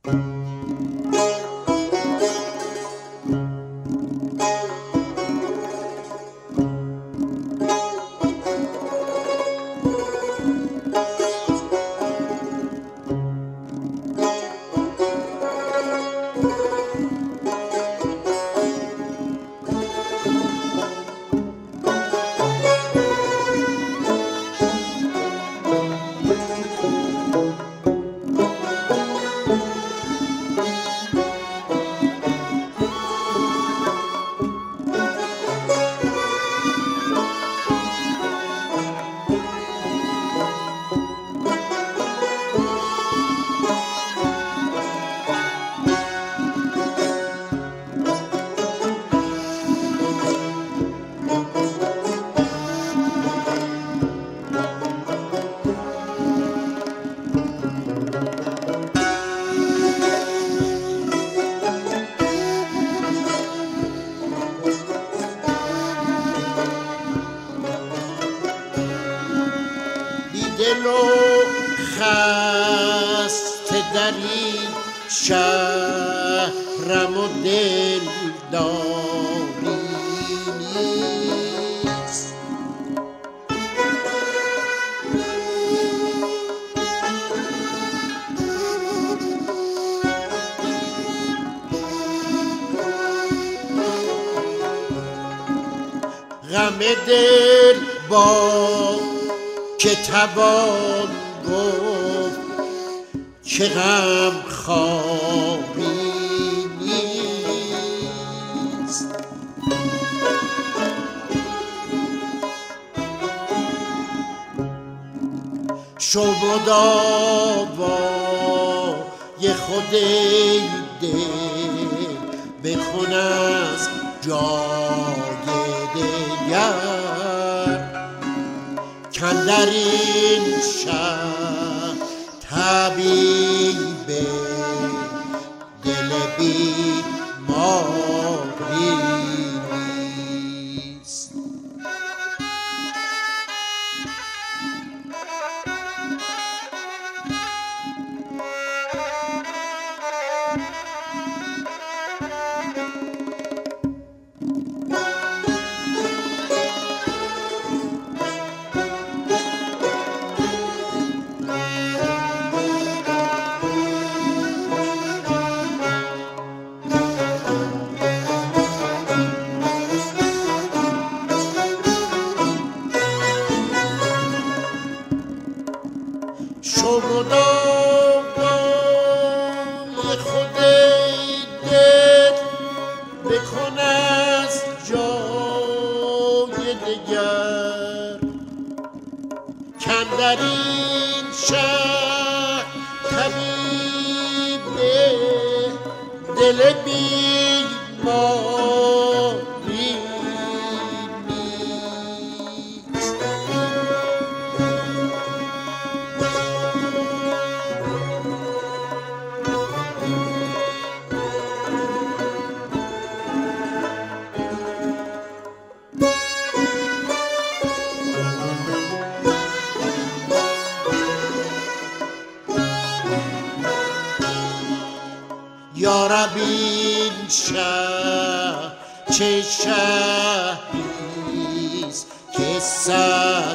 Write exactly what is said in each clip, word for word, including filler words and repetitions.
دل و خسته در این شهرم و دلداری نیست. غم دل با که توان گفت که غم خواری نیست. شو مداوای خود ای دل بکن از جای دگر، کاندر این شهر طبیب دل بیماری نیست. شو مداوای خود ای دل بکن از جای دگر، کاندر این شهر طبیب دل بیماری نیست. یا رب این شهر چه شهریست که صد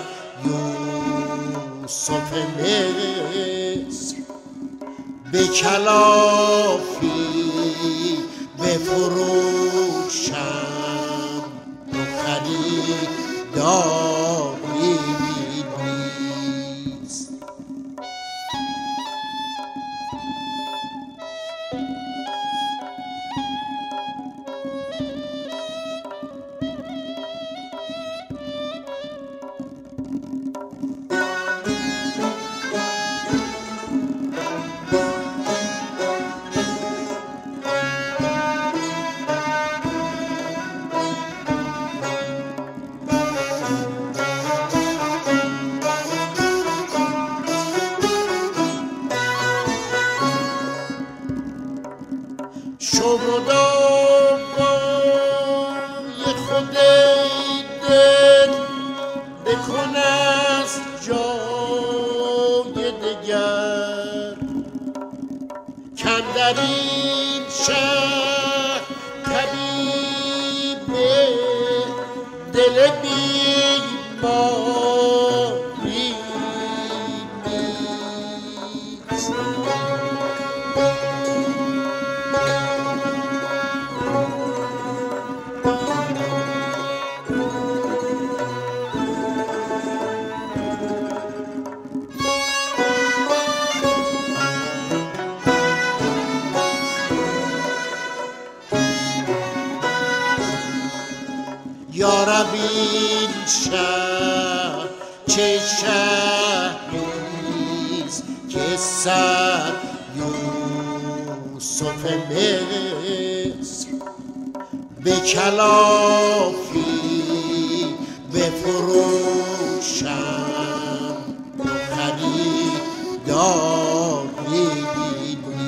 یوسف مصر به کلافی بفروشم و خریداری نیست. شو مداوای خود ای دل بکن از جای دگر، کاندر در این شهر طبیب دل بیماری نیست. یارب این شهر چه شهریست که صد یوسف مصر به کلافی بفروشم خریداری نیست.